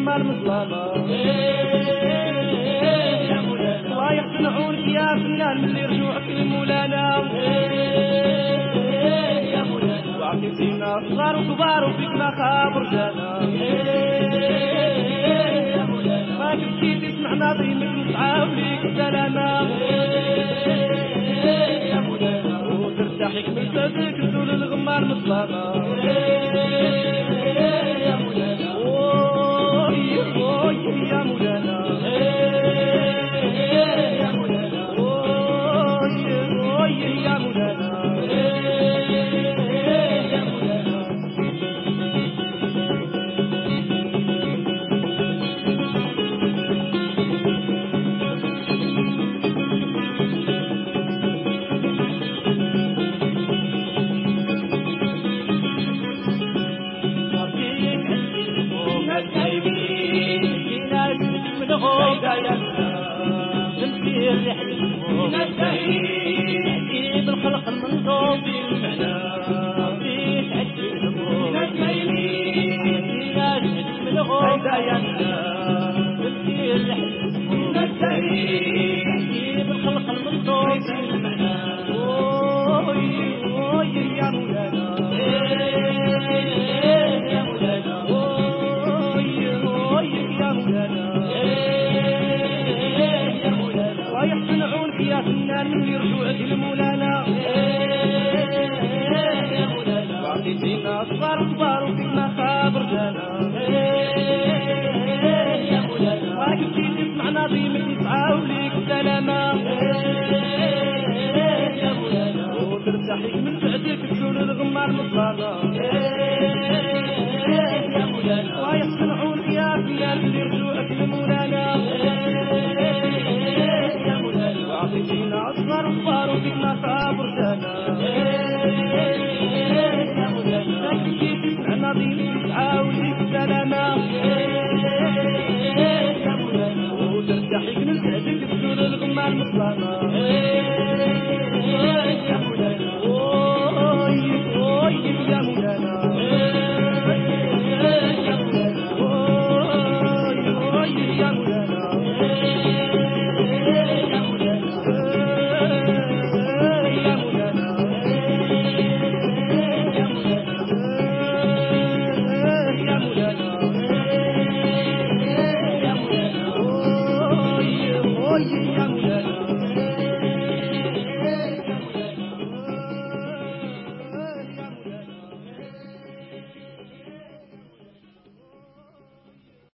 الغمة المظلمة يا مولانا الله يحسن عونك يا فنان من اللي رجوعك لمولانا يا مولانا وعطيتينا صغار وكبار وفيك ما خاب رجانا يا مولانا ما تبكي تسمعنا ضيمك نسعى وليك السلامة يا مولانا وترتاحك من سادك تزول الغمة المظلمة يا مولانا اوي اوي يا مولانا يا مولانا اوي اوي يا مولانا يا مولانا بالخلق المنصوب بالمعنى عطيت عجل هموم من غوغايانا تمشي الحلم بالخلق المنصوب بالمعنى اوي اوي يا مولانا يا مولانا اوي اوي يا مولانا يا مولانا الله يحسن عونك يا فنان من اللي رجوعك لمولانا يا مولانا وعطيتينا صغار وكبار وفيك ما خاب رجانا يا مولانا ما كنتي تسمعنا ضيمك نسعى وليك السلامة يا مولانا وترتاحيك من بعدك تزول الغمة المظلمة يا مولانا الله يحسن عونك يا فنان اللي رجوعك لمولانا يا مولانا وعطيتينا صغار وكبار وفيك ما خاب رجانا يا مولانا ما كنتي تسمعنا ضيمك نسعى وليك السلامة يا مولانا وترتاحيك من بعدك تزول الغمة المظلمة يا مولانا اوي اوي يا مولانا يا مولانا اوي اوي يا مولانا